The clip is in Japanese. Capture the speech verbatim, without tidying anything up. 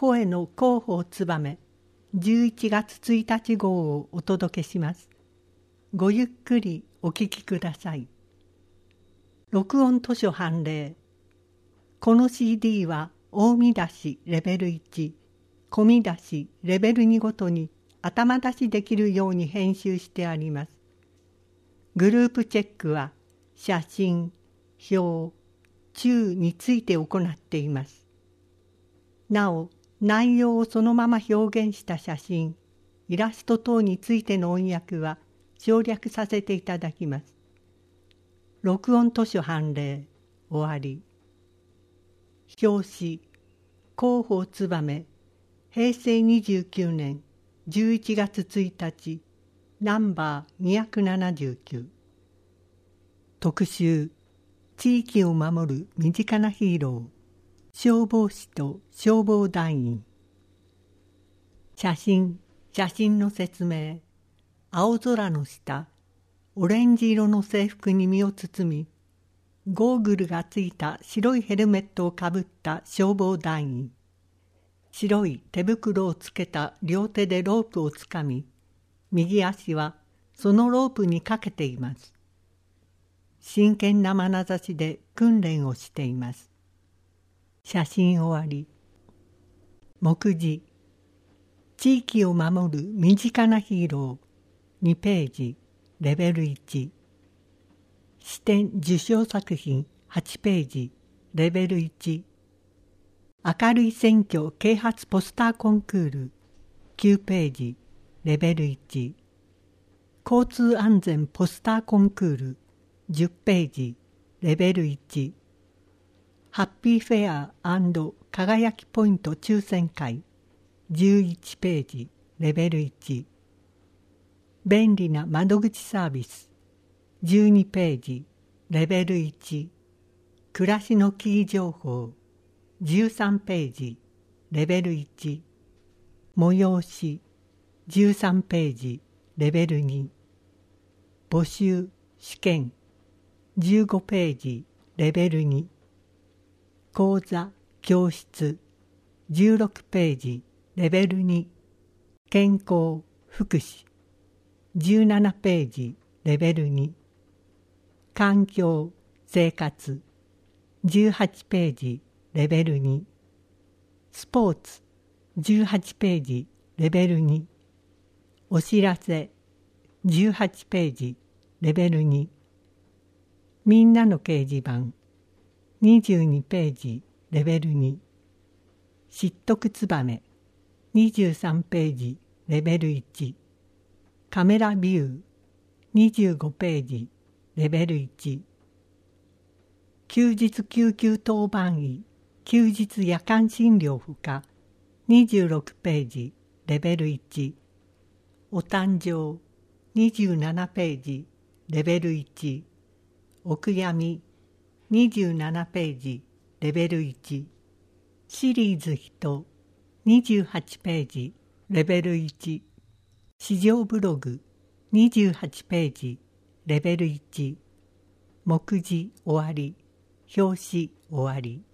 声の広報つばめじゅういちがつついたち号をお届けします。ごゆっくりお聞きください。録音図書判例。この シーディー は大見出しレベルいち、小見出しレベルにごとに頭出しできるように編集してあります。グループチェックは写真、表、注について行っています。なお、内容をそのまま表現した写真、イラスト等についての音訳は省略させていただきます。録音図書判例、終わり。表紙、広報つばめ、へいせいにじゅうきゅうねんじゅういちがつついたち、ナンバーにひゃくななじゅうきゅう。特集、地域を守る身近なヒーロー、消防士と消防団員。写真、写真の説明。青空の下、オレンジ色の制服に身を包み、ゴーグルがついた白いヘルメットをかぶった消防団員。白い手袋をつけた両手でロープをつかみ、右足はそのロープにかけています。真剣な眼差しで訓練をしています。写真終わり。目次。地域を守る身近なヒーロー。にページ、レベルいち。視点受賞作品はちページ、レベルいち。明るい選挙啓発ポスターコンクールきゅうページ、レベルいち。交通安全ポスターコンクールじゅっページ、レベルいち。ハッピーフェア&輝きポイント抽選会じゅういちページ、レベルいち。便利な窓口サービスじゅうにページ、レベルいち。暮らしのキー情報じゅうさんページ、レベルいち。催しじゅうさんページ、レベルに。募集試験じゅうごページ、レベルに。講座教室じゅうろくページ、レベルに。健康福祉じゅうななページ、レベルに。環境生活じゅうはちページ、レベルに。スポーツじゅうはちページ、レベルに。お知らせじゅうはちページ、レベルに。みんなの掲示板にじゅうにページ、レベルに。知得つばめにじゅうさんページ、レベルいち。カメラビューにじゅうごページ、レベルいち。休日救急当番医休日夜間診療婦科にじゅうろくページ、レベルいち。お誕生にじゅうななページ、レベルいち。お悔やみにじゅうななページ、レベルいち。シリーズ人にじゅうはちページ、レベルいち。市場ブログにじゅうはちページ、レベルいち。目次終わり、表紙終わり。